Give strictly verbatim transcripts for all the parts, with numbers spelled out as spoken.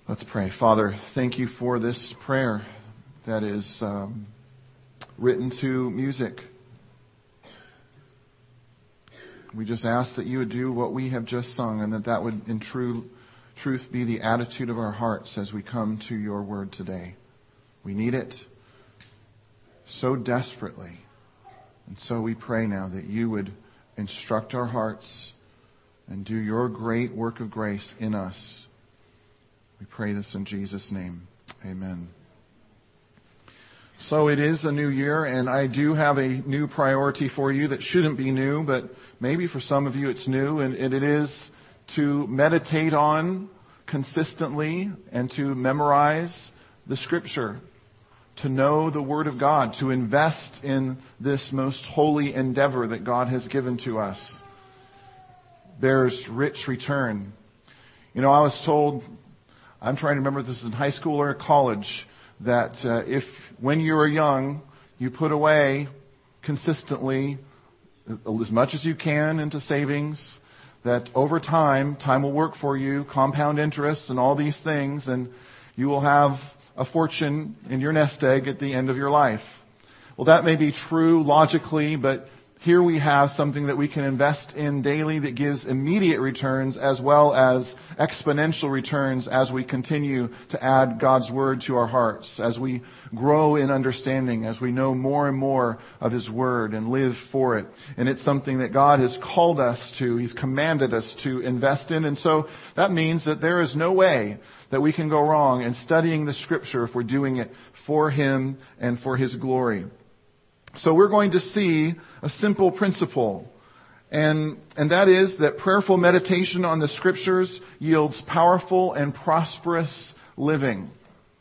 Let's pray. Father, thank you for this prayer that is um, written to music. We just ask that you would do what we have just sung, and that that would in true truth be the attitude of our hearts as we come to your word today. We need it so desperately. And so we pray now that you would instruct our hearts and do your great work of grace in us. We pray this in Jesus' name. Amen. So it is a new year, and I do have a new priority for you that shouldn't be new, but maybe for some of you it's new, and it is to meditate on consistently and to memorize the Scripture, to know the Word of God, to invest in this most holy endeavor that God has given to us. Bears rich return. You know, I was told, I'm trying to remember if this is in high school or college, that uh, if when you were young, you put away consistently as much as you can into savings, that over time, time will work for you, compound interest and all these things, and you will have a fortune in your nest egg at the end of your life. Well, that may be true logically, but here we have something that we can invest in daily that gives immediate returns as well as exponential returns as we continue to add God's Word to our hearts, as we grow in understanding, as we know more and more of His Word and live for it. And it's something that God has called us to, He's commanded us to invest in. And so that means that there is no way that we can go wrong in studying the Scripture if we're doing it for Him and for His glory. So we're going to see a simple principle, and and that is that prayerful meditation on the Scriptures yields powerful and prosperous living.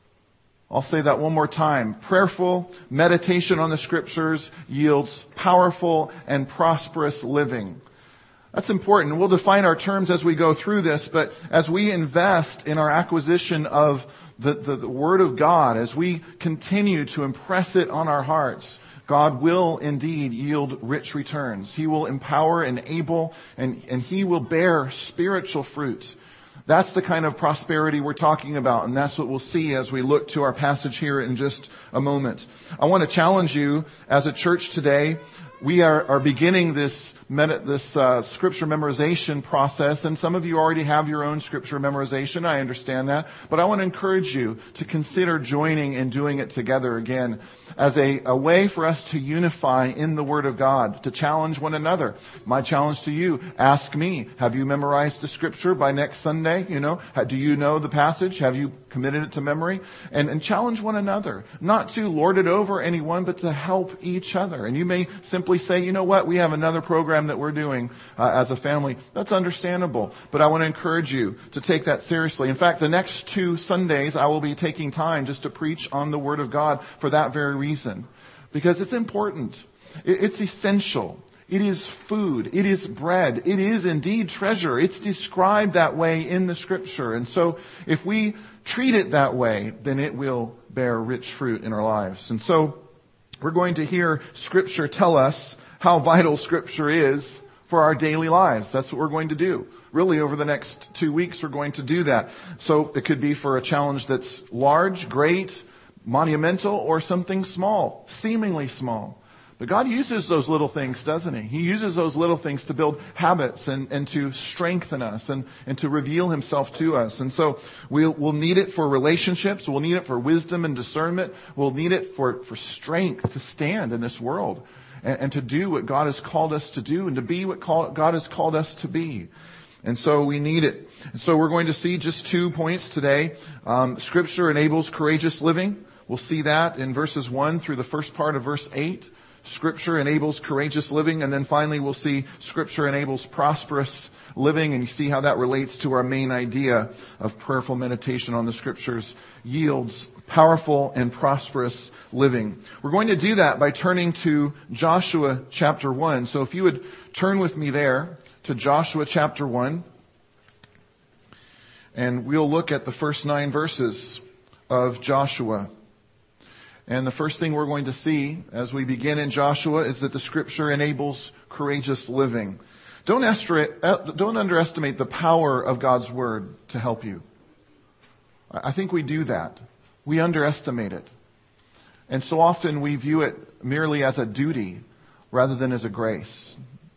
I'll say that one more time. Prayerful meditation on the Scriptures yields powerful and prosperous living. That's important. We'll define our terms as we go through this, but as we invest in our acquisition of the, the, the Word of God, as we continue to impress it on our hearts, God will indeed yield rich returns. He will empower, enable, and, and He will bear spiritual fruit. That's the kind of prosperity we're talking about, and that's what we'll see as we look to our passage here in just a moment. I want to challenge you as a church today. We are, are beginning this med- this uh, scripture memorization process, and some of you already have your own scripture memorization. I understand that, but I want to encourage you to consider joining and doing it together again as a, a way for us to unify in the Word of God, to challenge one another. My challenge to you: ask me, have you memorized the scripture by next Sunday? You know, do you know the passage? Have you committed it to memory? And, and challenge one another, not to lord it over anyone, but to help each other. And you may simply say, you know what, we have another program that we're doing uh, as a family. That's understandable. But I want to encourage you to take that seriously. In fact, the next two Sundays, I will be taking time just to preach on the Word of God for that very reason. Because it's important. It's essential. It is food. It is bread. It is indeed treasure. It's described that way in the Scripture. And so if we treat it that way, then it will bear rich fruit in our lives. And so we're going to hear Scripture tell us how vital Scripture is for our daily lives. That's what we're going to do. Really, over the next two weeks, we're going to do that. So it could be for a challenge that's large, great, monumental, or something small, seemingly small. But God uses those little things, doesn't He? He uses those little things to build habits and, and to strengthen us and, and to reveal Himself to us. And so we'll, we'll need it for relationships. We'll need it for wisdom and discernment. We'll need it for, for strength to stand in this world and, and to do what God has called us to do and to be what call, God has called us to be. And so we need it. And so we're going to see just two points today. Um, Scripture enables courageous living. We'll see that in verses one through the first part of verse eight. Scripture enables courageous living, and then finally we'll see Scripture enables prosperous living, and you see how that relates to our main idea of prayerful meditation on the Scriptures yields powerful and prosperous living. We're going to do that by turning to Joshua chapter one. So if you would turn with me there to Joshua chapter one, and we'll look at the first nine verses of Joshua. And the first thing we're going to see as we begin in Joshua is that the Scripture enables courageous living. Don't, estra- don't underestimate the power of God's Word to help you. I think we do that. We underestimate it. And so often we view it merely as a duty rather than as a grace.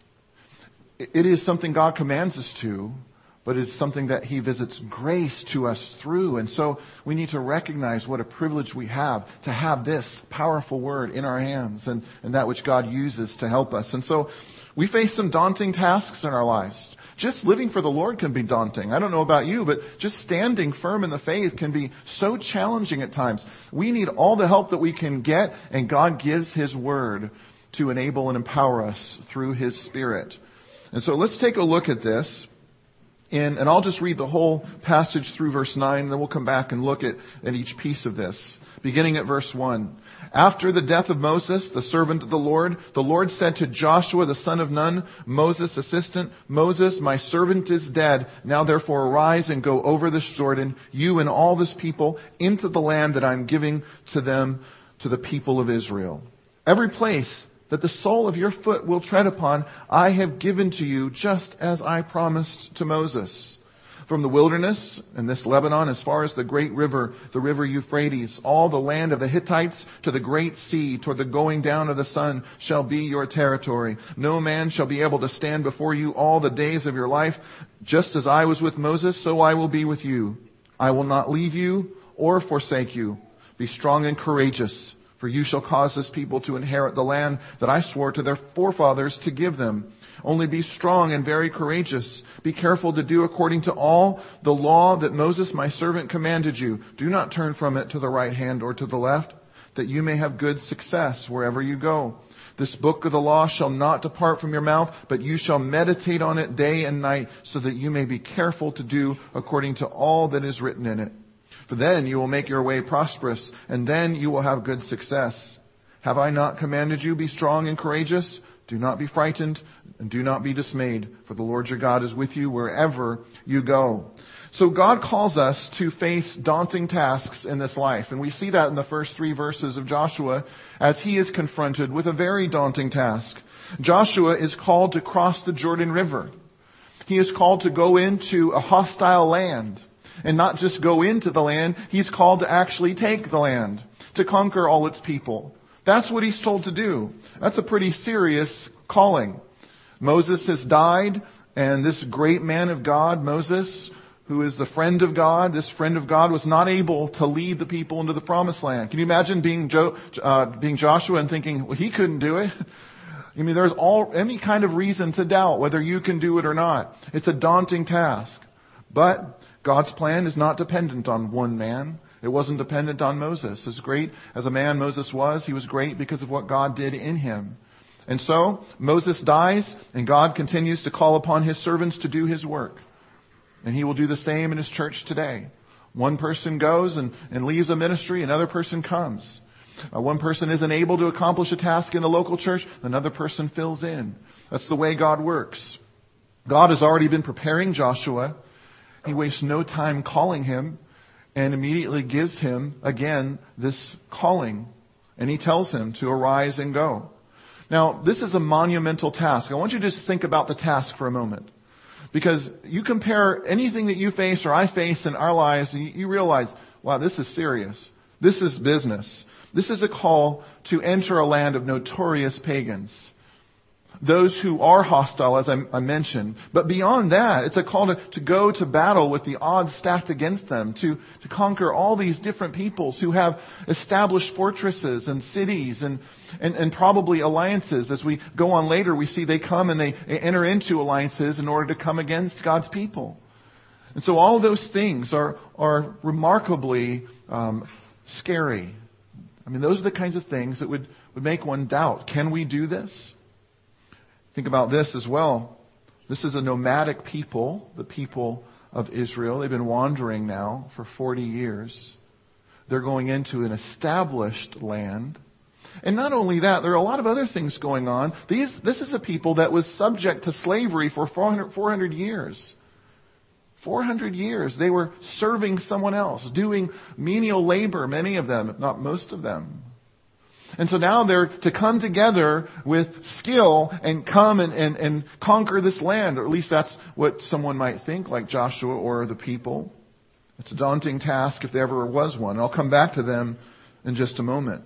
It is something God commands us to, but it's something that He visits grace to us through. And so we need to recognize what a privilege we have to have this powerful word in our hands and, and that which God uses to help us. And so we face some daunting tasks in our lives. Just living for the Lord can be daunting. I don't know about you, but just standing firm in the faith can be so challenging at times. We need all the help that we can get, and God gives His word to enable and empower us through His Spirit. And so let's take a look at this. In, and I'll just read the whole passage through verse nine, and then we'll come back and look at, at each piece of this. Beginning at verse one. After the death of Moses, the servant of the Lord, the Lord said to Joshua, the son of Nun, Moses' assistant, Moses, my servant is dead. Now therefore arise and go over this Jordan, you and all this people, into the land that I'm giving to them, to the people of Israel. Every place that the sole of your foot will tread upon, I have given to you, just as I promised to Moses. From the wilderness and this Lebanon, as far as the great river, the river Euphrates, all the land of the Hittites to the great sea, toward the going down of the sun, shall be your territory. No man shall be able to stand before you all the days of your life. Just as I was with Moses, so I will be with you. I will not leave you or forsake you. Be strong and courageous, for you shall cause this people to inherit the land that I swore to their forefathers to give them. Only be strong and very courageous. Be careful to do according to all the law that Moses my servant commanded you. Do not turn from it to the right hand or to the left, that you may have good success wherever you go. This book of the law shall not depart from your mouth, but you shall meditate on it day and night, so that you may be careful to do according to all that is written in it. For then you will make your way prosperous, and then you will have good success. Have I not commanded you, be strong and courageous? Do not be frightened and do not be dismayed, for the Lord your God is with you wherever you go. So God calls us to face daunting tasks in this life. And we see that in the first three verses of Joshua as he is confronted with a very daunting task. Joshua is called to cross the Jordan River. He is called to go into a hostile land. And not just go into the land, he's called to actually take the land, to conquer all its people. That's what he's told to do. That's a pretty serious calling. Moses has died, and this great man of God, Moses, who is the friend of God, this friend of God was not able to lead the people into the promised land. Can you imagine being, jo- uh, being Joshua and thinking, well, he couldn't do it? I mean, there's all any kind of reason to doubt whether you can do it or not. It's a daunting task. But God's plan is not dependent on one man. It wasn't dependent on Moses. As great as a man Moses was, he was great because of what God did in him. And so, Moses dies, and God continues to call upon His servants to do His work. And He will do the same in His church today. One person goes and, and leaves a ministry, another person comes. Uh, one person isn't able to accomplish a task in the local church, another person fills in. That's the way God works. God has already been preparing Joshua. He wastes no time calling him, and immediately gives him, again, this calling. And He tells him to arise and go. Now, this is a monumental task. I want you to just think about the task for a moment. Because you compare anything that you face or I face in our lives, and you realize, wow, this is serious. This is business. This is a call to enter a land of notorious pagans. Those who are hostile, as I, I mentioned. But beyond that, it's a call to, to go to battle with the odds stacked against them, to, to conquer all these different peoples who have established fortresses and cities and, and, and probably alliances. As we go on later, we see they come and they enter into alliances in order to come against God's people. And so all those things are, are remarkably um, scary. I mean, those are the kinds of things that would, would make one doubt. Can we do this? Think about this as well. This is a nomadic people, the people of Israel. They've been wandering now for forty years. They're going into an established land. And not only that, there are a lot of other things going on. These, this is a people that was subject to slavery for four hundred, four hundred years. four hundred years. They were serving someone else, doing menial labor, many of them, if not most of them. And so now they're to come together with skill and come and, and, and conquer this land. Or at least that's what someone might think, like Joshua or the people. It's a daunting task if there ever was one. And I'll come back to them in just a moment.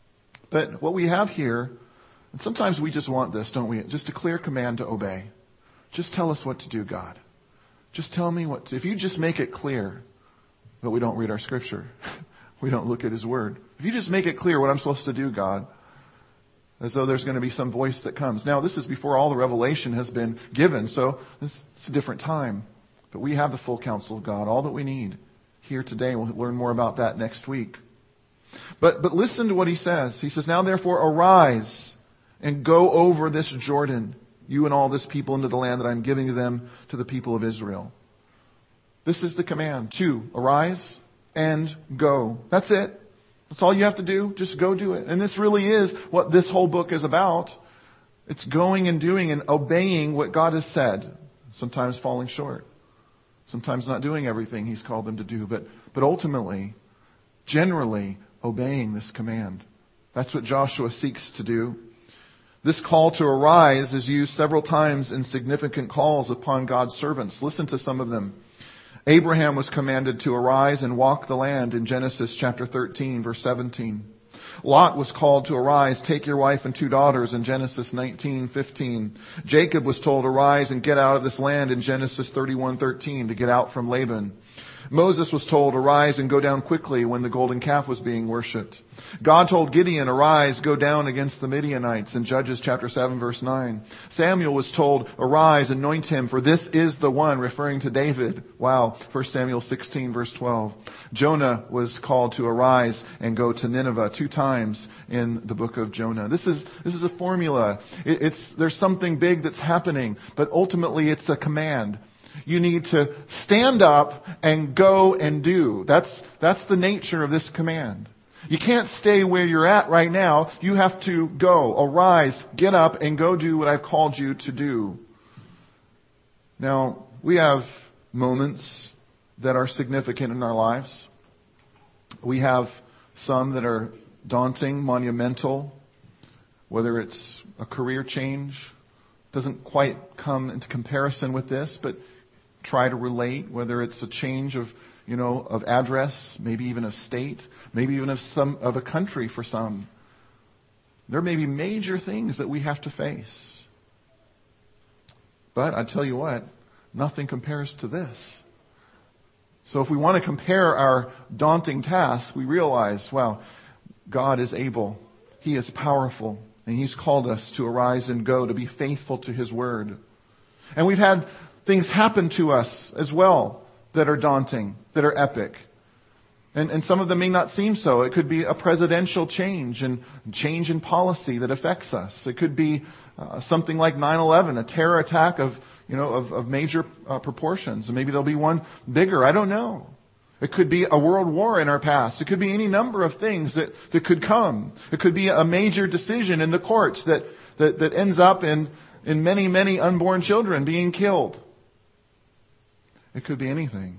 But what we have here, and sometimes we just want this, don't we? Just a clear command to obey. Just tell us what to do, God. Just tell me what to. If you just make it clear, but we don't read our scripture. We don't look at His Word. If you just make it clear what I'm supposed to do, God, as though there's going to be some voice that comes. Now, this is before all the revelation has been given, so this, it's a different time. But we have the full counsel of God, all that we need here today. We'll learn more about that next week. But but listen to what He says. He says, now therefore arise and go over this Jordan, you and all this people, into the land that I'm giving to them, to the people of Israel. This is the command. To arise and go. That's it. That's all you have to do. Just go do it. And this really is what this whole book is about. It's going and doing and obeying what God has said. Sometimes falling short. Sometimes not doing everything He's called them to do. But, but ultimately, generally, obeying this command. That's what Joshua seeks to do. This call to arise is used several times in significant calls upon God's servants. Listen to some of them. Abraham was commanded to arise and walk the land in Genesis chapter thirteen, verse seventeen. Lot was called to arise, take your wife and two daughters in Genesis nineteen fifteen. Jacob was told, arise and get out of this land in Genesis thirty-one thirteen, to get out from Laban. Moses was told, arise and go down quickly when the golden calf was being worshipped. God told Gideon, arise, go down against the Midianites in Judges chapter seven verse nine. Samuel was told, arise, anoint him, for this is the one, referring to David. Wow, First Samuel sixteen verse twelve. Jonah was called to arise and go to Nineveh two times in the book of Jonah. This is this is a formula. It, it's there's something big that's happening, but ultimately it's a command. You need to stand up and go and do. That's, that's the nature of this command. You can't stay where you're at right now. You have to go, arise, get up, and go do what I've called you to do. Now, we have moments that are significant in our lives. We have some that are daunting, monumental, whether it's a career change. Doesn't quite come into comparison with this, but try to relate, whether it's a change of, you know, of address, maybe even of state, maybe even of some of a country for some. There may be major things that we have to face. But I tell you what, nothing compares to this. So if we want to compare our daunting tasks, we realize, wow, God is able. He is powerful. And He's called us to arise and go, to be faithful to His Word. And we've had things happen to us as well that are daunting, that are epic. And, and some of them may not seem so. It could be a presidential change and change in policy that affects us. It could be uh, something like nine eleven, a terror attack of, you know, of, of major uh, proportions. And maybe there'll be one bigger. I don't know. It could be a world war in our past. It could be any number of things that, that could come. It could be a major decision in the courts that, that, that ends up in, in many, many unborn children being killed. It could be anything.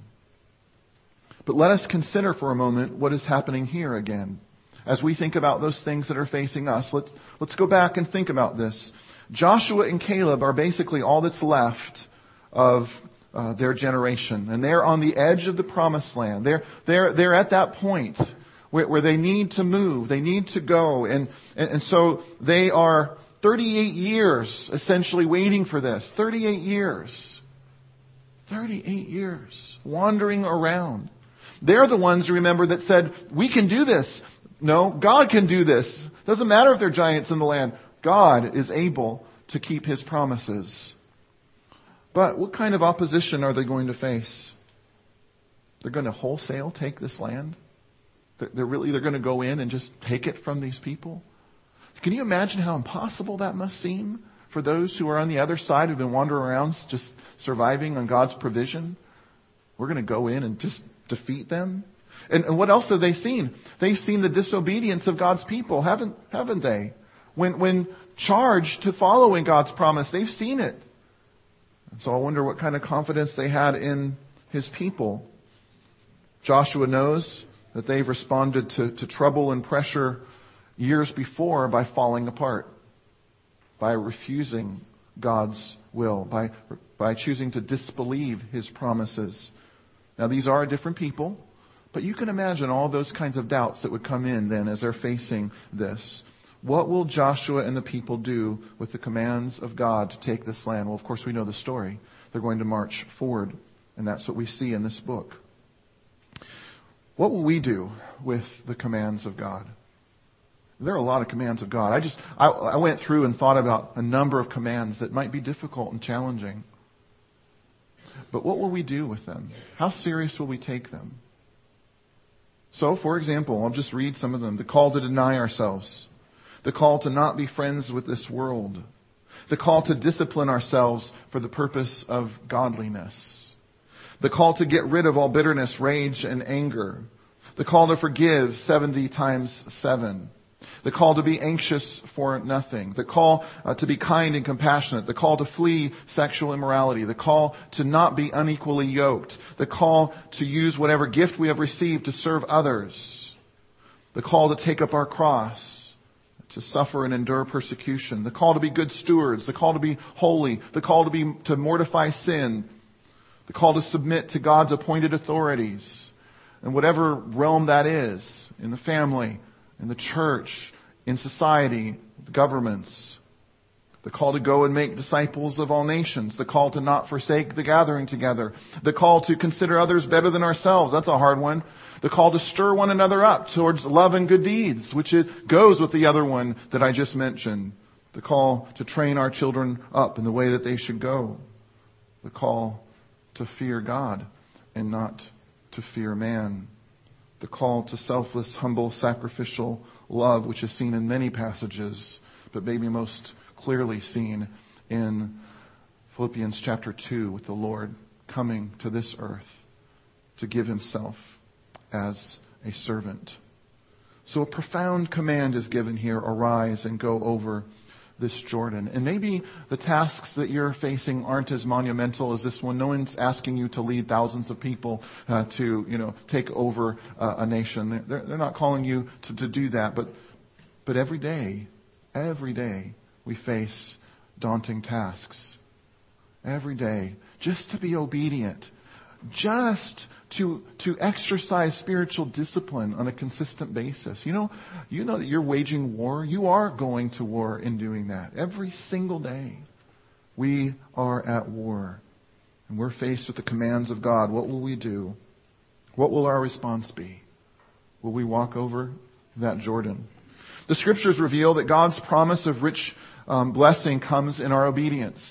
But let us consider for a moment what is happening here again. As we think about those things that are facing us, let's, let's go back and think about this. Joshua and Caleb are basically all that's left of uh, their generation. And they're on the edge of the promised land. They're, they're, they're at that point where, where they need to move. They need to go. And, and, and so they are thirty-eight years essentially waiting for this. thirty-eight years. thirty-eight years wandering around. They're the ones, remember, that said, we can do this. No, God can do this. Doesn't matter if there are giants in the land. God is able to keep His promises. But what kind of opposition are they going to face? They're going to wholesale take this land? They're really, they're going to go in and just take it from these people? Can you imagine how impossible that must seem for those who are on the other side, who've been wandering around just surviving on God's provision? We're going to go in and just defeat them? And, and what else have they seen? They've seen the disobedience of God's people, haven't haven't they? When when charged to following God's promise, they've seen it. And so I wonder what kind of confidence they had in His people. Joshua knows that they've responded to, to trouble and pressure years before by falling apart, by refusing God's will, by by choosing to disbelieve His promises. Now, these are different people, but you can imagine all those kinds of doubts that would come in then as they're facing this. What will Joshua and the people do with the commands of God to take this land? Well, of course, we know the story. They're going to march forward, and that's what we see in this book. What will we do with the commands of God? There are a lot of commands of God. I just I, I went through and thought about a number of commands that might be difficult and challenging. But what will we do with them? How serious will we take them? So, for example, I'll just read some of them. The call to deny ourselves. The call to not be friends with this world. The call to discipline ourselves for the purpose of godliness. The call to get rid of all bitterness, rage, and anger. The call to forgive seventy times seven. The call to be anxious for nothing. The call uh, to be kind and compassionate. The call to flee sexual immorality. The call to not be unequally yoked. The call to use whatever gift we have received to serve others. The call to take up our cross, to suffer and endure persecution. The call to be good stewards. The call to be holy. The call to be to mortify sin. The call to submit to God's appointed authorities. And whatever realm that is, in the family, in the church, in society, the governments. The call to go and make disciples of all nations. The call to not forsake the gathering together. The call to consider others better than ourselves. That's a hard one. The call to stir one another up towards love and good deeds, which it goes with the other one that I just mentioned. The call to train our children up in the way that they should go. The call to fear God and not to fear man. The call to selfless, humble, sacrificial love, which is seen in many passages, but maybe most clearly seen in Philippians chapter two, with the Lord coming to this earth to give himself as a servant. So a profound command is given here: arise and go over this Jordan. And maybe the tasks that you're facing aren't as monumental as this one. No one's asking you to lead thousands of people uh, to, you know, take over uh, a nation. They're, they're not calling you to, to do that. But, but every day, every day, we face daunting tasks. Every day, just to be obedient. Just to to exercise spiritual discipline on a consistent basis. You know, you know that you're waging war. You are going to war in doing that. Every single day, we are at war. And we're faced with the commands of God. What will we do? What will our response be? Will we walk over that Jordan? The Scriptures reveal that God's promise of rich um, blessing comes in our obedience.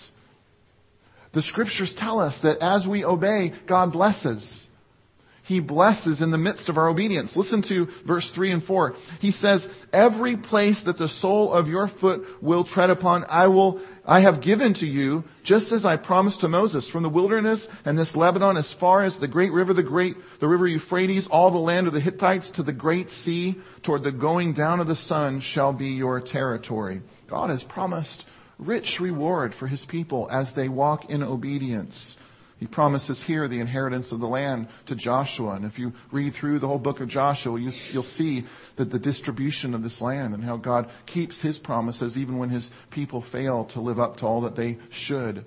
The Scriptures tell us that as we obey, God blesses. He blesses in the midst of our obedience. Listen to verse three and four. He says, every place that the sole of your foot will tread upon, I will, I have given to you, just as I promised to Moses, from the wilderness and this Lebanon as far as the great river, the great, the river Euphrates, all the land of the Hittites to the great sea, toward the going down of the sun shall be your territory. God has promised rich reward for his people as they walk in obedience. He promises here the inheritance of the land to Joshua. And if you read through the whole book of Joshua, you, you'll see that the distribution of this land and how God keeps his promises even when his people fail to live up to all that they should.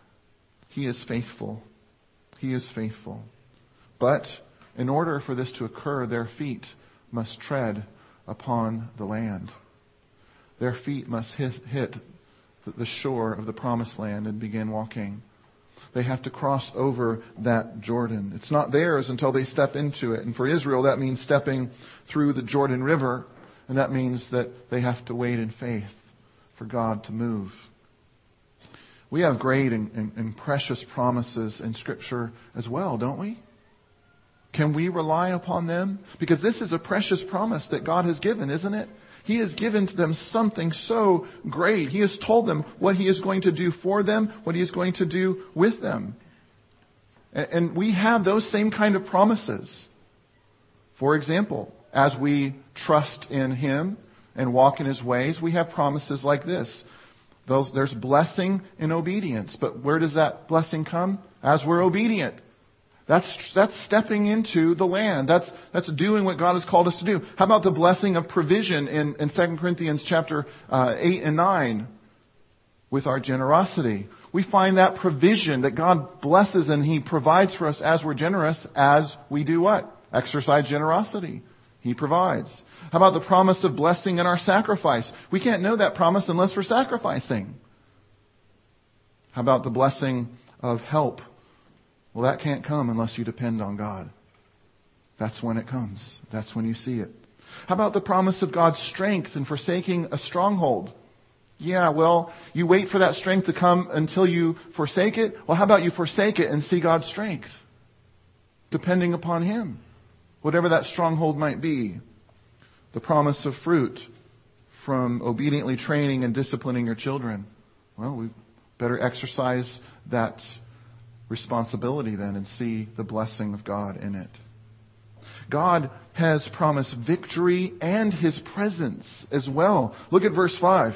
He is faithful. He is faithful. But in order for this to occur, their feet must tread upon the land. Their feet must hit, hit the shore of the promised land and begin walking. They have to cross over that Jordan. It's not theirs until they step into it. And for Israel, that means stepping through the Jordan River. And that means that they have to wait in faith for God to move. We have great and, and, and precious promises in Scripture as well, don't we? Can we rely upon them? Because this is a precious promise that God has given, isn't it? He has given to them something so great. He has told them what He is going to do for them, what He is going to do with them. And we have those same kind of promises. For example, as we trust in Him and walk in His ways, we have promises like this. Those, there's blessing in obedience. But where does that blessing come? As we're obedient. That's that's stepping into the land. That's that's doing what God has called us to do. How about the blessing of provision in, in Second Corinthians chapter uh, eight and nine? with our generosity. We find that provision that God blesses and He provides for us as we're generous, as we do what? Exercise generosity. He provides. How about the promise of blessing in our sacrifice? We can't know that promise unless we're sacrificing. How about the blessing of help? Well, that can't come unless you depend on God. That's when it comes. That's when you see it. How about the promise of God's strength in forsaking a stronghold? Yeah, well, you wait for that strength to come until you forsake it. Well, how about you forsake it and see God's strength? Depending upon Him. Whatever that stronghold might be. The promise of fruit from obediently training and disciplining your children. Well, we better exercise that responsibility then and see the blessing of God in it. God has promised victory and His presence as well. Look at verse five.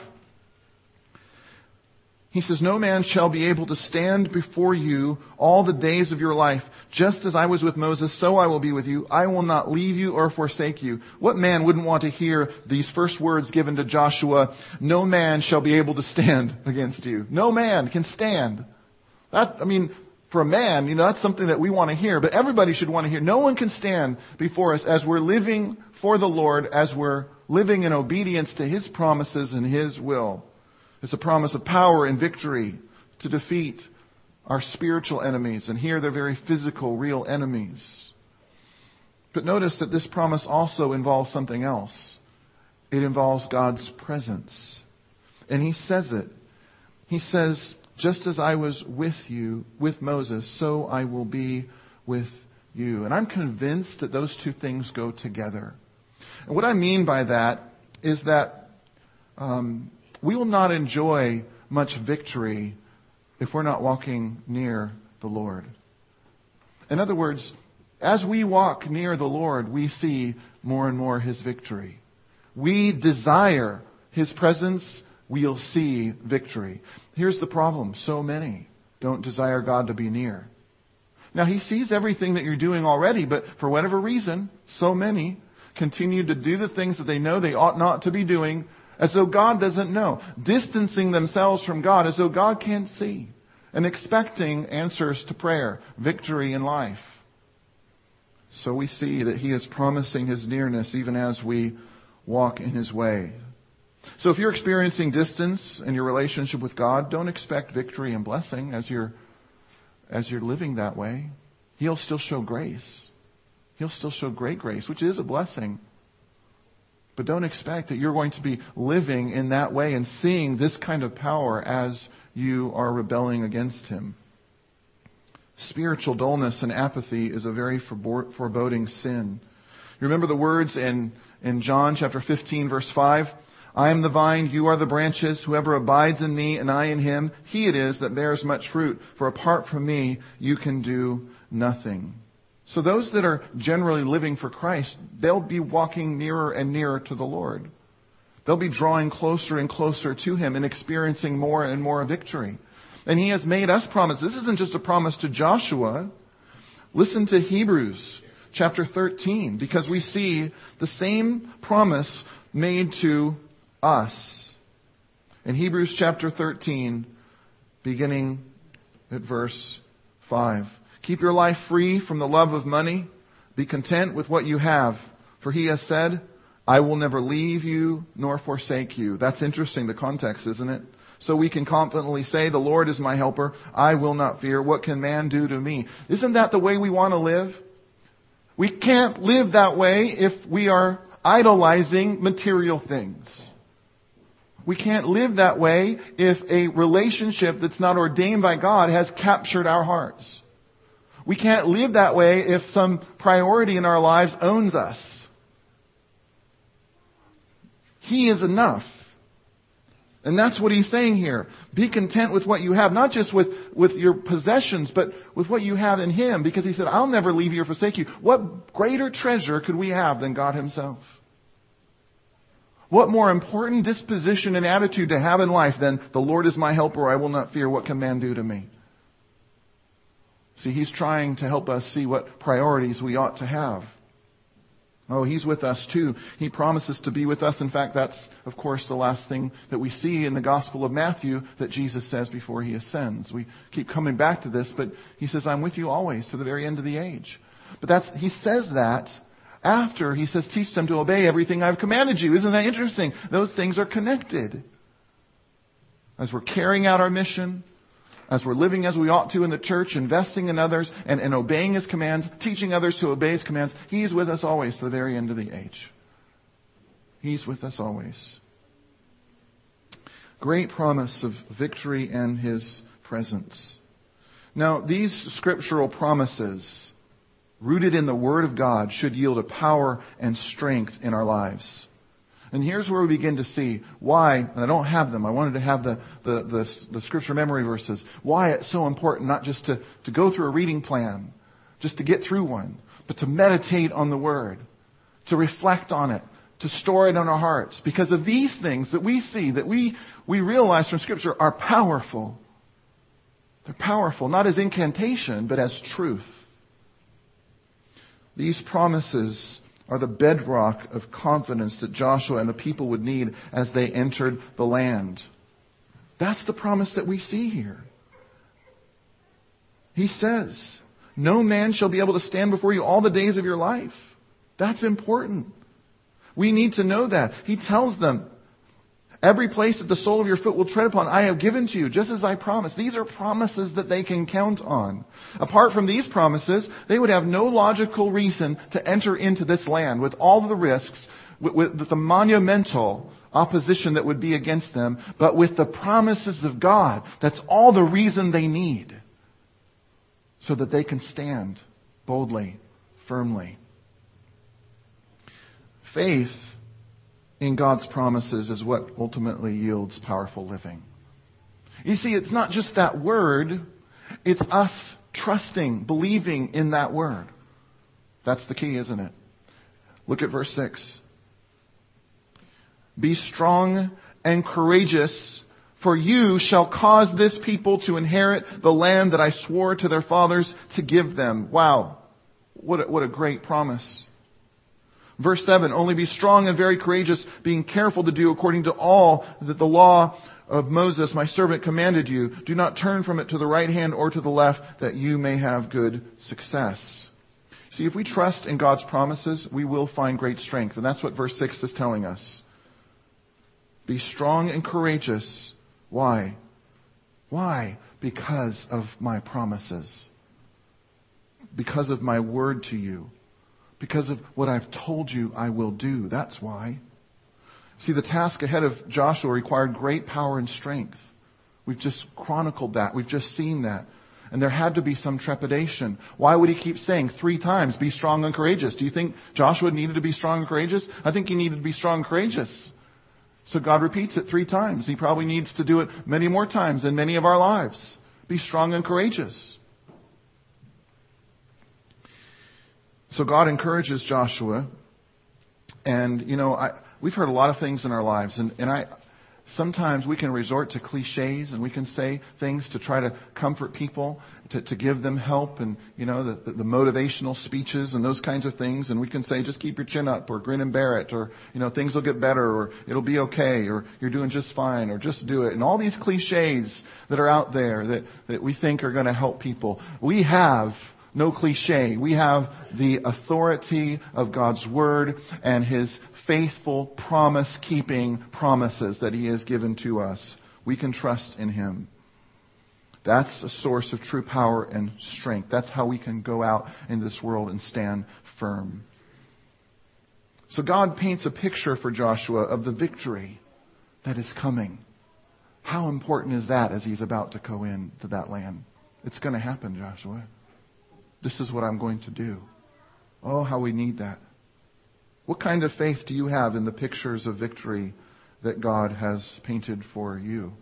He says, no man shall be able to stand before you all the days of your life. Just as I was with Moses, so I will be with you. I will not leave you or forsake you. What man wouldn't want to hear these first words given to Joshua? No man shall be able to stand against you. No man can stand. That, I mean, for a man, you know, that's something that we want to hear. But everybody should want to hear. No one can stand before us as we're living for the Lord, as we're living in obedience to His promises and His will. It's a promise of power and victory to defeat our spiritual enemies. And here they're very physical, real enemies. But notice that this promise also involves something else. It involves God's presence. And He says it. He says, just as I was with you, with Moses, so I will be with you. And I'm convinced that those two things go together. And what I mean by that is that um, we will not enjoy much victory if we're not walking near the Lord. In other words, as we walk near the Lord, we see more and more His victory. We desire His presence, we'll see victory. Here's the problem. So many don't desire God to be near. Now, He sees everything that you're doing already, but for whatever reason, so many continue to do the things that they know they ought not to be doing, as though God doesn't know, distancing themselves from God as though God can't see, and expecting answers to prayer, victory in life. So we see that He is promising His nearness even as we walk in His way. So if you're experiencing distance in your relationship with God, don't expect victory and blessing as you're, as you're living that way. He'll still show grace. He'll still show great grace, which is a blessing. But don't expect that you're going to be living in that way and seeing this kind of power as you are rebelling against Him. Spiritual dullness and apathy is a very foreboding sin. You remember the words in, in John chapter fifteen, verse five? I am the vine, you are the branches. Whoever abides in me and I in him, he it is that bears much fruit. For apart from me, you can do nothing. So those that are generally living for Christ, they'll be walking nearer and nearer to the Lord. They'll be drawing closer and closer to Him and experiencing more and more victory. And He has made us promise. This isn't just a promise to Joshua. Listen to Hebrews chapter thirteen, because we see the same promise made to us. In Hebrews chapter thirteen, beginning at verse five. Keep your life free from the love of money. Be content with what you have. For He has said, I will never leave you nor forsake you. That's interesting, the context, isn't it? So we can confidently say, the Lord is my helper. I will not fear. What can man do to me? Isn't that the way we want to live? We can't live that way if we are idolizing material things. We can't live that way if a relationship that's not ordained by God has captured our hearts. We can't live that way if some priority in our lives owns us. He is enough. And that's what He's saying here. Be content with what you have, not just with, with your possessions, but with what you have in Him. Because He said, I'll never leave you or forsake you. What greater treasure could we have than God Himself? What more important disposition and attitude to have in life than the Lord is my helper, I will not fear, what can man do to me? See, He's trying to help us see what priorities we ought to have. Oh, He's with us too. He promises to be with us. In fact, that's, of course, the last thing that we see in the Gospel of Matthew that Jesus says before He ascends. We keep coming back to this, but He says, I'm with you always to the very end of the age. But that's He says that after He says, teach them to obey everything I've commanded you. Isn't that interesting? Those things are connected. As we're carrying out our mission, as we're living as we ought to in the church, investing in others, and, and obeying His commands, teaching others to obey His commands, He's with us always to the very end of the age. He's with us always. Great promise of victory and His presence. Now, these scriptural promises, rooted in the Word of God, should yield a power and strength in our lives. And here's where we begin to see why, and I don't have them, I wanted to have the, the, the, the scripture memory verses, why it's so important not just to, to go through a reading plan, just to get through one, but to meditate on the Word, to reflect on it, to store it in our hearts. Because of these things that we see, that we, we realize from Scripture are powerful. They're powerful, not as incantation, but as truth. These promises are the bedrock of confidence that Joshua and the people would need as they entered the land. That's the promise that we see here. He says, no man shall be able to stand before you all the days of your life. That's important. We need to know that. He tells them, every place that the sole of your foot will tread upon, I have given to you, just as I promised. These are promises that they can count on. Apart from these promises, they would have no logical reason to enter into this land with all of the risks, with, with the monumental opposition that would be against them, but with the promises of God. That's all the reason they need, so that they can stand boldly, firmly. Faith in God's promises is what ultimately yields powerful living. You see, it's not just that word, it's us trusting, believing in that word. That's the key, isn't it? Look at verse six. Be strong and courageous, for you shall cause this people to inherit the land that I swore to their fathers to give them. Wow. What a, what a great promise. Verse seven, only be strong and very courageous, being careful to do according to all that the law of Moses, my servant, commanded you. Do not turn from it to the right hand or to the left, that you may have good success. See, if we trust in God's promises, we will find great strength. And that's what verse six is telling us. Be strong and courageous. Why? Why? Because of my promises. Because of my word to you. Because of what I've told you I will do. That's why. See, the task ahead of Joshua required great power and strength. We've just chronicled that. We've just seen that. And there had to be some trepidation. Why would he keep saying three times, be strong and courageous? Do you think Joshua needed to be strong and courageous? I think he needed to be strong and courageous. So God repeats it three times. He probably needs to do it many more times in many of our lives. Be strong and courageous. So God encourages Joshua, and you know, I, we've heard a lot of things in our lives, and, and I sometimes we can resort to cliches, and we can say things to try to comfort people, to, to give them help, and you know, the, the, the motivational speeches and those kinds of things, and we can say, just keep your chin up, or grin and bear it, or you know, things will get better, or it'll be okay, or you're doing just fine, or just do it, and all these cliches that are out there that, that we think are going to help people. We have no cliche. We have the authority of God's Word and His faithful promise-keeping promises that He has given to us. We can trust in Him. That's a source of true power and strength. That's how we can go out in this world and stand firm. So God paints a picture for Joshua of the victory that is coming. How important is that as he's about to go into that land? It's going to happen, Joshua. This is what I'm going to do. Oh, how we need that. What kind of faith do you have in the pictures of victory that God has painted for you?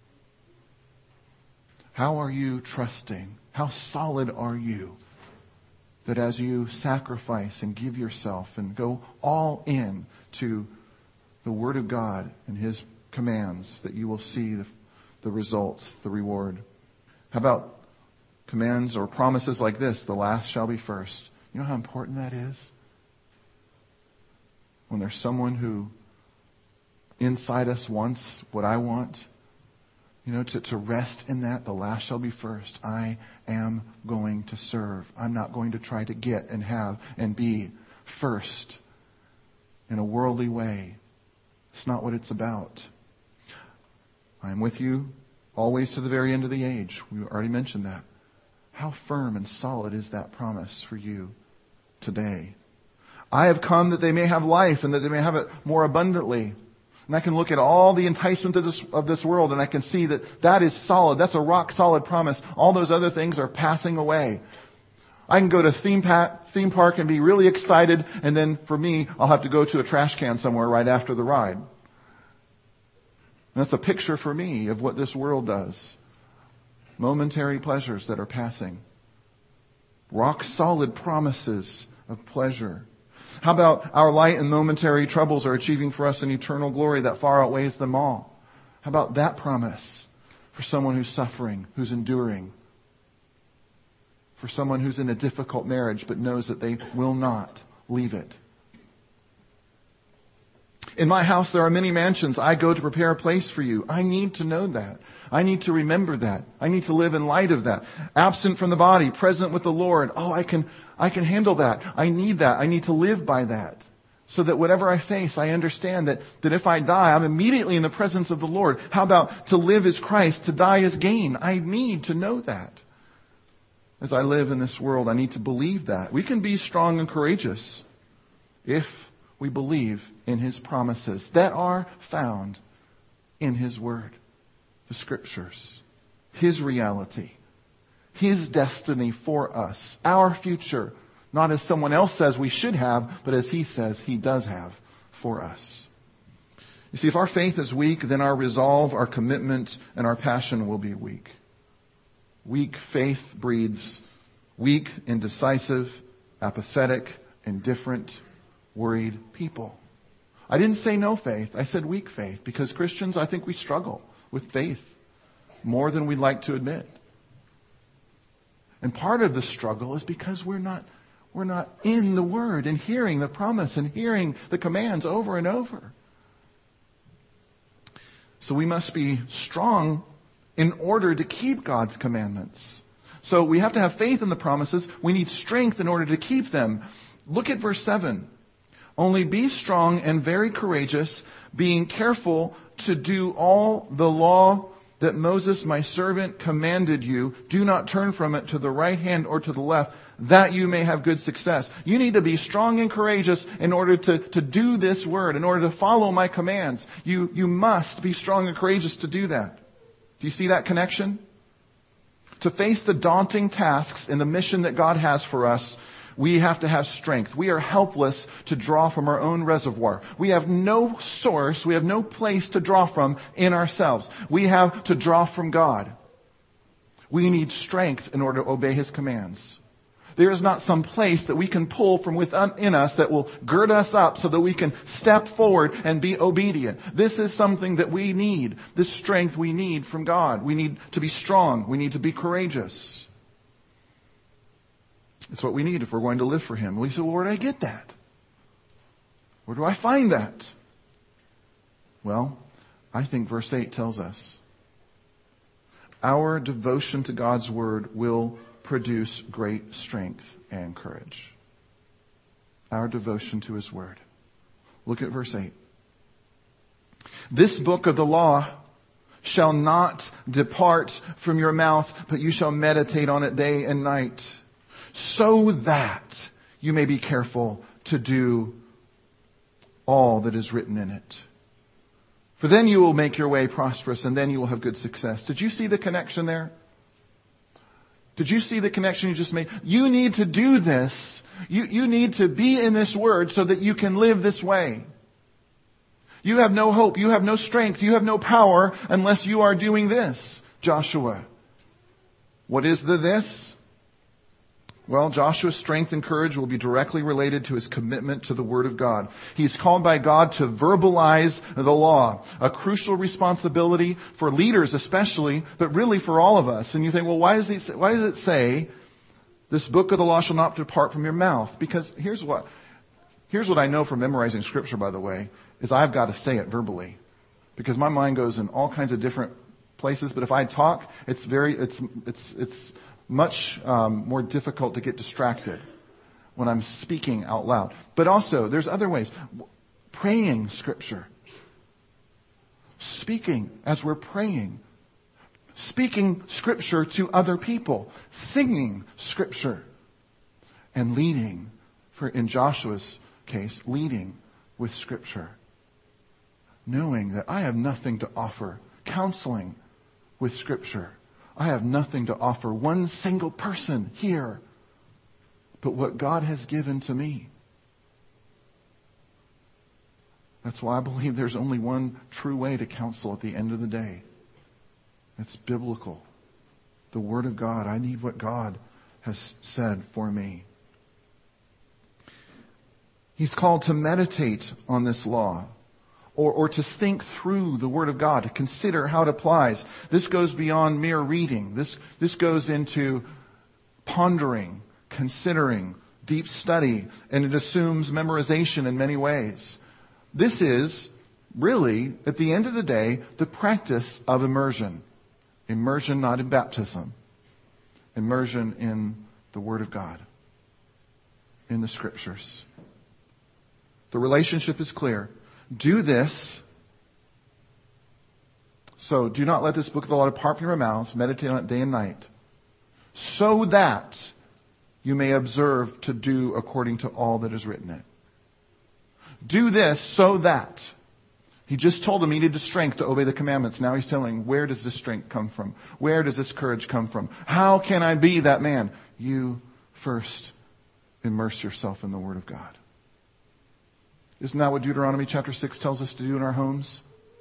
How are you trusting? How solid are you that as you sacrifice and give yourself and go all in to the Word of God and His commands, that you will see the, the results, the reward? How about commands or promises like this, the last shall be first? You know how important that is? when there's someone who inside us wants what I want, you know, to, to rest in that, the last shall be first. I am going to serve. I'm not going to try to get and have and be first in a worldly way. It's not what it's about. I am with you always to the very end of the age. We already mentioned that. How firm and solid is that promise for you today? I have come that they may have life and that they may have it more abundantly. And I can look at all the enticement of this, of this world and I can see that that is solid. That's a rock solid promise. All those other things are passing away. I can go to theme, pa- theme park and be really excited, and then for me, I'll have to go to a trash can somewhere right after the ride. And that's a picture for me of what this world does. Momentary pleasures that are passing. Rock solid promises of pleasure. How about our light and momentary troubles are achieving for us an eternal glory that far outweighs them all? How about that promise for someone who's suffering, who's enduring? For someone who's in a difficult marriage but knows that they will not leave it. In my house there are many mansions. I go to prepare a place for you. I need to know that. I need to remember that. I need to live in light of that. Absent from the body, present with the Lord. Oh, I can, I can handle that. I need that. I need to live by that. So that whatever I face, I understand that, that if I die, I'm immediately in the presence of the Lord. How about to live as Christ, to die as gain? I need to know that. As I live in this world, I need to believe that. We can be strong and courageous if we believe in His promises that are found in His Word, the Scriptures, His reality, His destiny for us, our future, not as someone else says we should have, but as He says He does have for us. You see, if our faith is weak, then our resolve, our commitment, and our passion will be weak. Weak faith breeds weak, indecisive, apathetic, indifferent, worried people. I didn't say no faith. I said weak faith, because Christians, I think we struggle with faith more than we'd like to admit. And part of the struggle is because we're not we're not in the Word and hearing the promise and hearing the commands over and over. So we must be strong in order to keep God's commandments. So we have to have faith in the promises. We need strength in order to keep them. Look at verse seven. Only be strong and very courageous, being careful to do all the law that Moses my servant commanded you. Do not turn from it to the right hand or to the left, that you may have good success. You need to be strong and courageous in order to, to do this word, in order to follow my commands. You, you must be strong and courageous to do that. Do you see that connection? To face the daunting tasks in the mission that God has for us, we have to have strength. We are helpless to draw from our own reservoir. We have no source, we have no place to draw from in ourselves. We have to draw from God. We need strength in order to obey His commands. There is not some place that we can pull from within us that will gird us up so that we can step forward and be obedient. This is something that we need. This strength we need from God. We need to be strong. We need to be courageous. It's what we need if we're going to live for Him. We say, well, where do I get that? Where do I find that? Well, I think verse eight tells us. Our devotion to God's Word will produce great strength and courage. Our devotion to His Word. Look at verse eight. This book of the law shall not depart from your mouth, but you shall meditate on it day and night, so that you may be careful to do all that is written in it. For then you will make your way prosperous, and then you will have good success. Did you see the connection there? Did you see the connection you just made? You need to do this. You, you need to be in this Word so that you can live this way. You have no hope. You have no strength. You have no power unless you are doing this, Joshua. What is the this? Well, Joshua's strength and courage will be directly related to his commitment to the Word of God. He's called by God to verbalize the law, a crucial responsibility for leaders especially, but really for all of us. And you think, well, why does he say, why does it say, this book of the law shall not depart from your mouth? Because here's what. Here's what I know from memorizing Scripture, by the way, is I've got to say it verbally. Because my mind goes in all kinds of different places. But if I talk, it's very, it's, it's, it's much um, more difficult to get distracted when I'm speaking out loud. But also, there's other ways. Praying Scripture. Speaking as we're praying. Speaking Scripture to other people. Singing Scripture. And leading, for in Joshua's case, leading with Scripture. Knowing that I have nothing to offer. Counseling with Scripture. I have nothing to offer one single person here but what God has given to me. That's why I believe there's only one true way to counsel at the end of the day. It's biblical. The Word of God. I need what God has said for me. He's called to meditate on this law. Or, or to think through the Word of God, to consider how it applies. This goes beyond mere reading. This, this goes into pondering, considering, deep study, and it assumes memorization in many ways. This is really, at the end of the day, the practice of immersion. Immersion not in baptism. Immersion in the Word of God. In the Scriptures. The relationship is clear. Do this. So do not let this book of the law depart from your mouths. Meditate on it day and night. So that you may observe to do according to all that is written in it. Do this so that. He just told him he needed strength to obey the commandments. Now he's telling, where does this strength come from? Where does this courage come from? How can I be that man? You first immerse yourself in the Word of God. Isn't that what Deuteronomy chapter six tells us to do in our homes?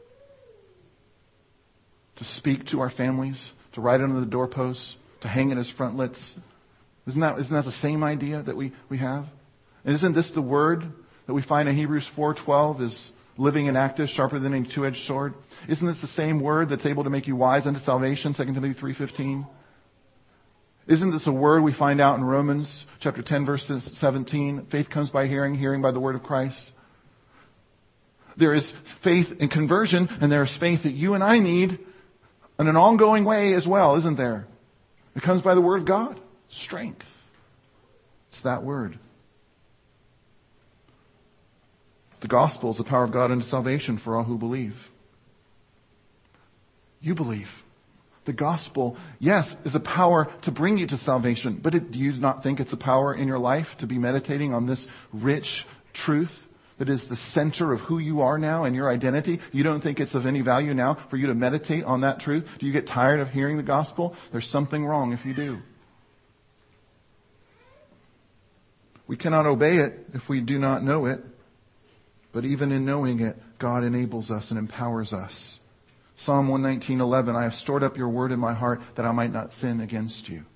To speak to our families, to write it on the doorposts, to hang it as frontlets. Isn't that, isn't that the same idea that we, we have? And isn't this the word that we find in Hebrews four twelve is living and active, sharper than any two-edged sword? Isn't this the same word that's able to make you wise unto salvation, Second Timothy three fifteen? Isn't this a word we find out in Romans chapter ten, verse seventeen? Faith comes by hearing, hearing by the word of Christ. There is faith in conversion, and there is faith that you and I need in an ongoing way as well, isn't there? It comes by the word of God. Strength. It's that word. The gospel is the power of God unto salvation for all who believe. You believe. The gospel, yes, is a power to bring you to salvation. But it, do you not think it's a power in your life to be meditating on this rich truth that is the center of who you are now and your identity? You don't think it's of any value now for you to meditate on that truth? Do you get tired of hearing the gospel? There's something wrong if you do. We cannot obey it if we do not know it. But even in knowing it, God enables us and empowers us. Psalm one nineteen eleven, I have stored up your word in my heart that I might not sin against you.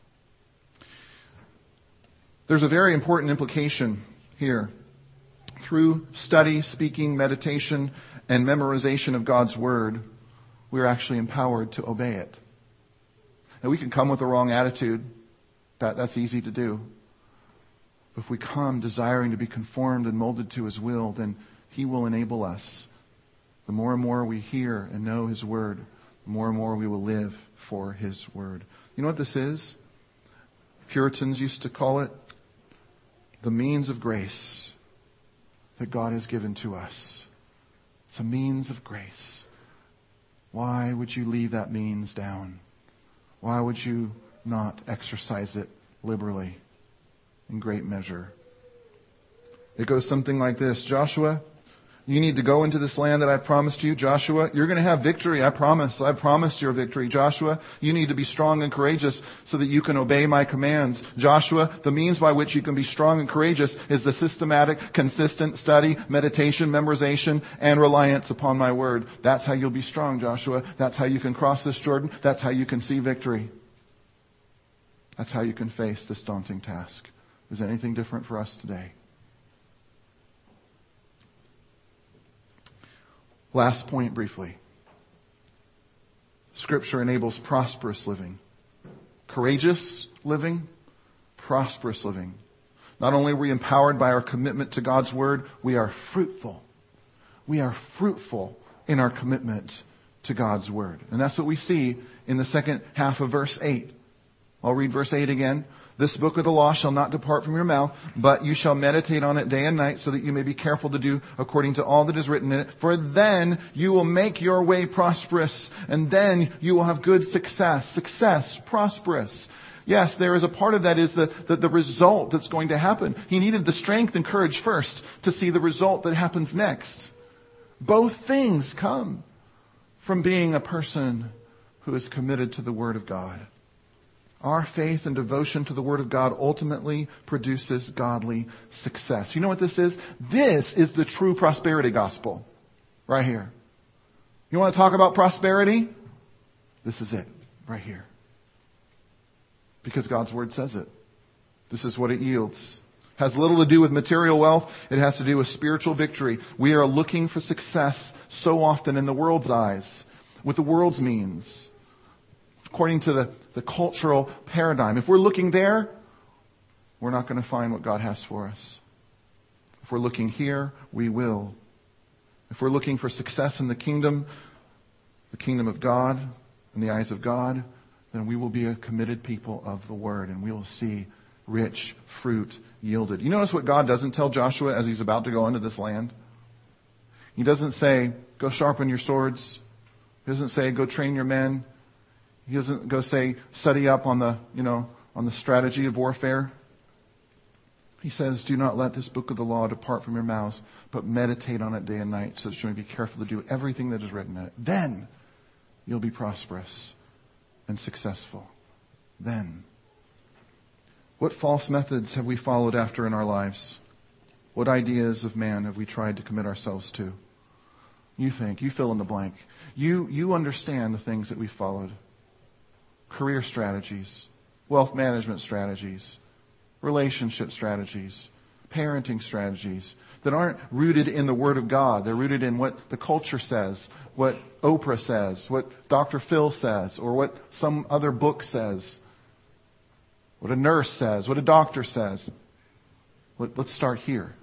There's a very important implication here. Through study, speaking, meditation, and memorization of God's word, we're actually empowered to obey it. Now, we can come with the wrong attitude. That, that's easy to do. If we come desiring to be conformed and molded to His will, then He will enable us. The more and more we hear and know His word, the more and more we will live for His word. You know what this is? Puritans used to call it the means of grace that God has given to us. It's a means of grace. Why would you leave that means down? Why would you not exercise it liberally? In great measure. It goes something like this. Joshua, you need to go into this land that I promised you. Joshua, you're going to have victory. I promise. I promised your victory. Joshua, you need to be strong and courageous so that you can obey my commands. Joshua, the means by which you can be strong and courageous is the systematic, consistent study, meditation, memorization, and reliance upon my word. That's how you'll be strong, Joshua. That's how you can cross this Jordan. That's how you can see victory. That's how you can face this daunting task. Is anything different for us today? Last point briefly. Scripture enables prosperous living. Courageous living, prosperous living. Not only are we empowered by our commitment to God's Word, we are fruitful. We are fruitful in our commitment to God's Word. And that's what we see in the second half of verse eight. I'll read verse eight again. This book of the law shall not depart from your mouth, but you shall meditate on it day and night, so that you may be careful to do according to all that is written in it. For then you will make your way prosperous, and then you will have good success. Success, prosperous. Yes, there is a part of that is the, the, the result that's going to happen. He needed the strength and courage first to see the result that happens next. Both things come from being a person who is committed to the Word of God. Our faith and devotion to the Word of God ultimately produces godly success. You know what this is? This is the true prosperity gospel. Right here. You want to talk about prosperity? This is it. Right here. Because God's Word says it. This is what it yields. It has little to do with material wealth. It has to do with spiritual victory. We are looking for success so often in the world's eyes, with the world's means, according to the, the cultural paradigm. If we're looking there, we're not going to find what God has for us. If we're looking here, we will. If we're looking for success in the kingdom, the kingdom of God, in the eyes of God, then we will be a committed people of the Word, and we will see rich fruit yielded. You notice what God doesn't tell Joshua as he's about to go into this land? He doesn't say, go sharpen your swords. He doesn't say, go train your men. He doesn't go say, study up on the, you know, on the strategy of warfare. He says, do not let this book of the law depart from your mouths, but meditate on it day and night, so that you may be careful to do everything that is written in it. Then you'll be prosperous and successful. Then. What false methods have we followed after in our lives? What ideas of man have we tried to commit ourselves to? You think, you fill in the blank. You, you understand the things that we followed. Career strategies, wealth management strategies, relationship strategies, parenting strategies that aren't rooted in the Word of God. They're rooted in what the culture says, what Oprah says, what Doctor Phil says, or what some other book says, what a nurse says, what a doctor says. Let, let's start here.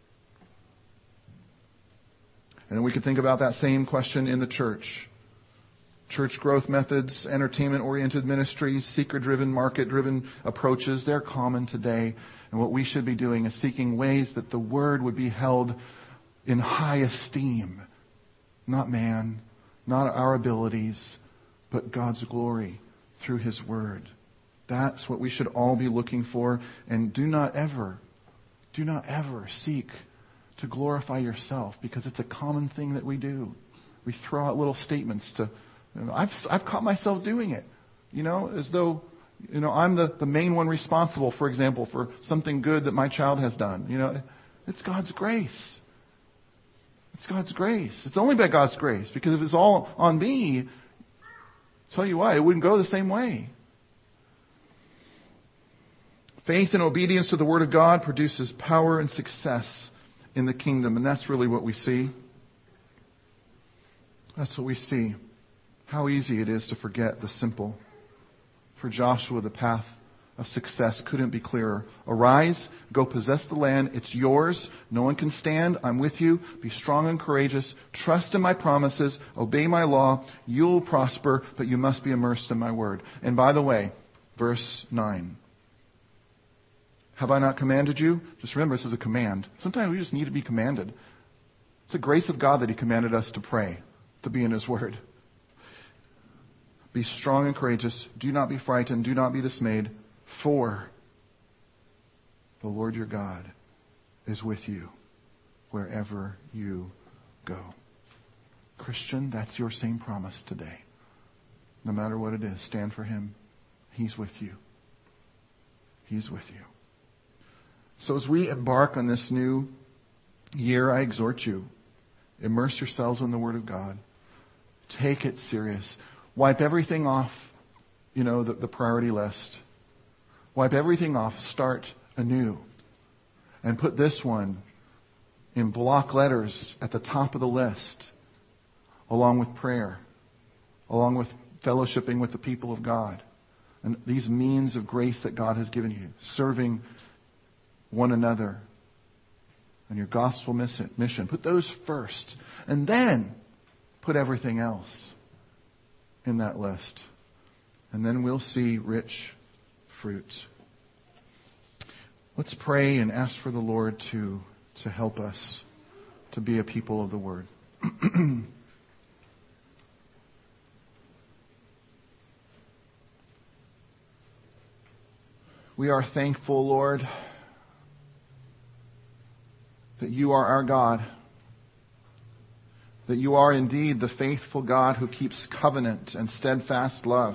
And we could think about that same question in the church. Church growth methods, entertainment-oriented ministries, seeker-driven, market-driven approaches, they're common today. And what we should be doing is seeking ways that the Word would be held in high esteem. Not man, not our abilities, but God's glory through His Word. That's what we should all be looking for. And do not ever, do not ever seek to glorify yourself, because it's a common thing that we do. We throw out little statements to... You know, I've I've caught myself doing it, you know, as though, you know, I'm the, the main one responsible, for example, for something good that my child has done. You know, it's God's grace. It's God's grace. It's only by God's grace, because if it's all on me, I'll tell you why, it wouldn't go the same way. Faith and obedience to the Word of God produces power and success in the kingdom, and that's really what we see. That's what we see. How easy it is to forget the simple. For Joshua, the path of success couldn't be clearer. Arise, go possess the land. It's yours. No one can stand. I'm with you. Be strong and courageous. Trust in my promises. Obey my law. You'll prosper, but you must be immersed in my word. And by the way, verse nine. Have I not commanded you? Just remember, this is a command. Sometimes we just need to be commanded. It's the grace of God that He commanded us to pray, to be in His word. Be strong and courageous. Do not be frightened. Do not be dismayed. For the Lord your God is with you wherever you go. Christian, that's your same promise today. No matter what it is, stand for Him. He's with you. He's with you. So as we embark on this new year, I exhort you, immerse yourselves in the Word of God. Take it serious. Wipe everything off, you know, the, the priority list. Wipe everything off. Start anew. And put this one in block letters at the top of the list, along with prayer, along with fellowshipping with the people of God, and these means of grace that God has given you, serving one another and your gospel mission. Put those first. And then put everything else in that list. And then we'll see rich fruit. Let's pray and ask for the Lord to, to help us to be a people of the Word. We are thankful, Lord, that you are our God, that you are indeed the faithful God who keeps covenant and steadfast love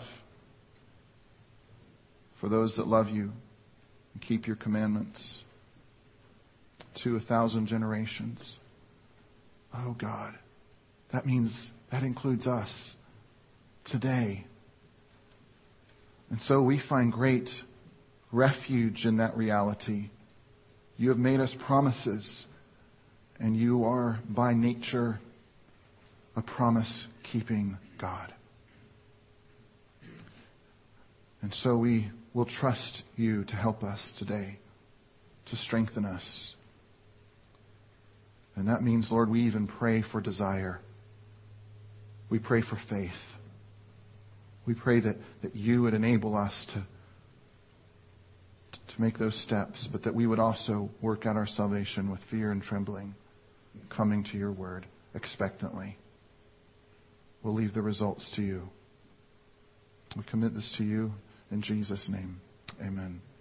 for those that love you and keep your commandments to a thousand generations. Oh God, that means that includes us today. And so we find great refuge in that reality. You have made us promises, and you are by nature a promise-keeping God. And so we will trust you to help us today, to strengthen us. And that means, Lord, we even pray for desire. We pray for faith. We pray that, that you would enable us to to make those steps, but that we would also work out our salvation with fear and trembling, coming to your word expectantly. We'll leave the results to you. We commit this to you in Jesus' name. Amen.